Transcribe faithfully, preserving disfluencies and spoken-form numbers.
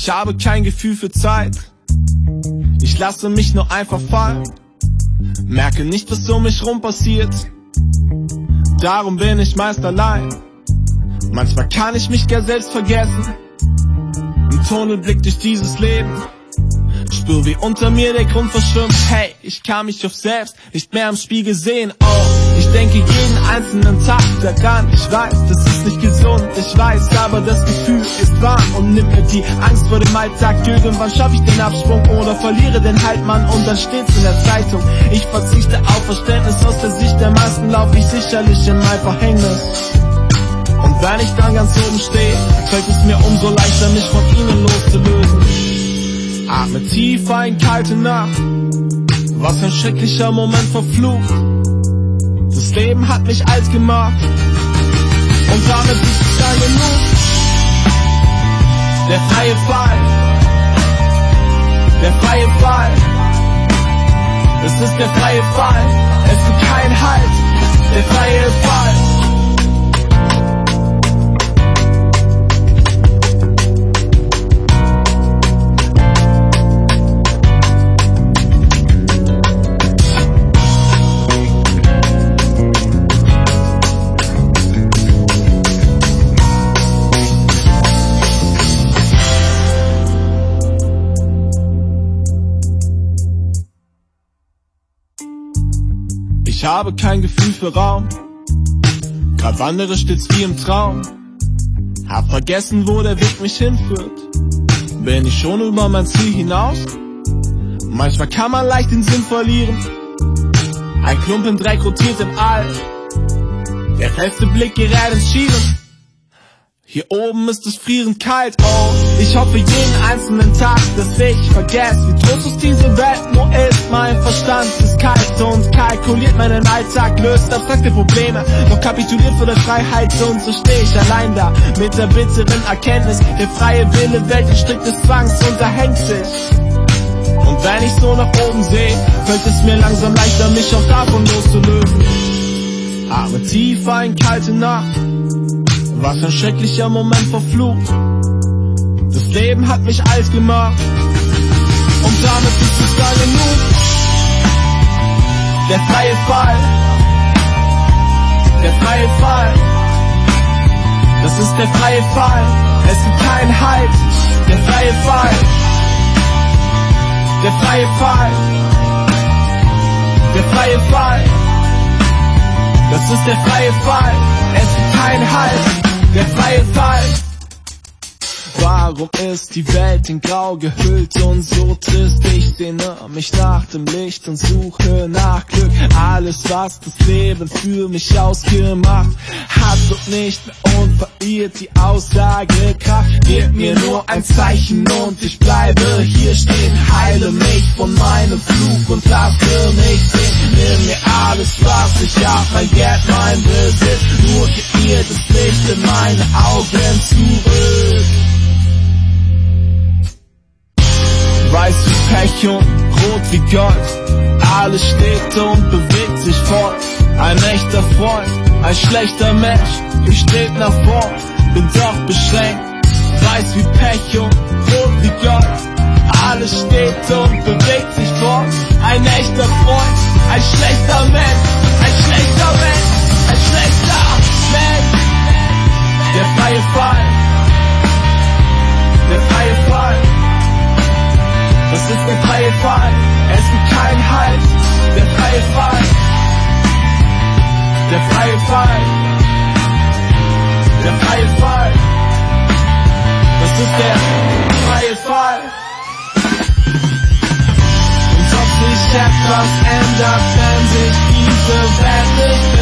Ich habe kein Gefühl für Zeit. Ich lasse mich nur einfach fallen. Merke nicht, was um mich rum passiert. Darum bin ich meist allein. Manchmal kann ich mich gar selbst vergessen. Im Tunnelblick durch dieses Leben. Spür, wie unter mir der Grund verschwimmt. Hey, ich kann mich auf selbst nicht mehr im Spiegel sehen. Oh, ich denke jeden einzelnen Tag daran. Ich weiß, das ist nicht gesund, ich weiß, aber das Gefühl ist wahr und nimmt mir die Angst vor dem Alltag. Irgendwann schaffe ich den Absprung oder verliere den Halt, Mann, und dann steht's in der Zeitung. Ich verzichte auf Verständnis, aus der Sicht der meisten lauf ich sicherlich in mein Verhängnis. Und wenn ich dann ganz oben stehe, fällt es mir umso leichter, mich von ihnen loszulösen. Atme tief ein, kalte Nacht. Was ein schrecklicher Moment, verflucht. Das Leben hat mich alt gemacht. Und damit ist es dann genug. Der freie Fall. Der freie Fall. Es ist der freie Fall. Es gibt keinen Halt. Der freie Fall. Ich habe kein Gefühl für Raum, grad wandere stets wie im Traum. Hab vergessen, wo der Weg mich hinführt. Bin ich schon über mein Ziel hinaus? Manchmal kann man leicht den Sinn verlieren. Ein Klumpen Dreck rotiert im All. Der feste Blick gerät ins Schielen. Hier oben ist es frierend kalt, oh. Ich hoffe jeden einzelnen Tag, dass ich vergesse, wie trostlos diese Welt nur ist. Mein Verstand ist kalt und kalkuliert meinen Alltag, löst abstrakte Probleme, doch kapituliert vor der Freiheit. Und so steh ich allein da, mit der bitteren Erkenntnis, der freie Wille, Welt im Strick des Zwangs unterhängt sich. Und wenn ich so nach oben sehe, fällt es mir langsam leichter, mich auch davon loszulösen. Atme tief ein, kalte Nacht. Was ein schrecklicher Moment, verflucht. Das Leben hat mich alt gemacht. Und damit ist es dann genug. Der freie Fall. Der freie Fall. Das ist der freie Fall. Es gibt keinen Halt. Der freie Fall. Der freie Fall. Der freie Fall. Das ist der freie Fall. Es gibt keinen Halt. Der freie Fall. Warum ist die Welt in Grau gehüllt und so trist? Ich sehne mich nach dem Licht und suche nach Glück. Alles, was das Leben für mich ausgemacht hat, wird nicht mehr und verliert die Aussagekraft. Gib mir nur ein Zeichen und ich bleibe hier stehen. Heile mich von meinem Fluch und lasse mich sehen. Nimm mir alles, was ich hab, mein Geld, mein Besitz. Nur gib mir das Licht in meine Augen zurück. Weiß wie Pech und rot wie Gold. Alles steht und bewegt sich fort. Ein echter Freund, ein schlechter Mensch. Ich strebt nach vorn, bin doch beschränkt. Weiß wie Pech und rot wie Gold. Alles steht und bewegt sich fort. Ein echter Freund, ein schlechter Mensch. Ein schlechter Mensch, ein schlechter Mensch. Der freie Fall. Der freie Fall. Das ist der freie Fall, es gibt keinen Halt. Der freie Fall. Der freie Fall. Der freie Fall. Das ist der freie Fall. Und ob sich etwas ändert, wenn sich diese Welt nicht